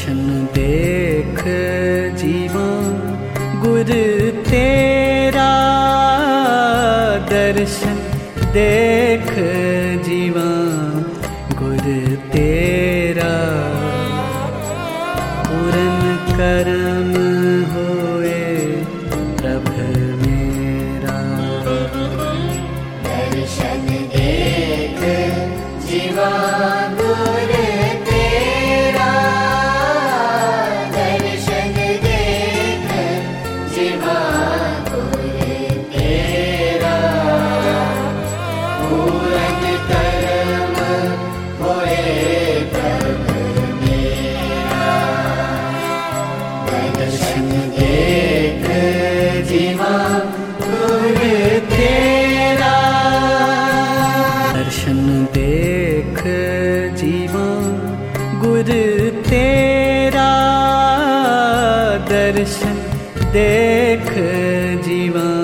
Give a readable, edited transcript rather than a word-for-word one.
दर्शन देख जीवा गुर तेरा, दर्शन देख जीवा गुर तेरा। पूरन करम होए प्रभ मेरा, दर्शन देख जीवा गुर तेरा, दर्शन देख जीवा गुर तेरा। पूरन करम होए प्रभ मेरा, दर्शन देख जीवा गुर तेरा। दर्शन देख जीवा गुर तेरा, दर्शन देख जीवा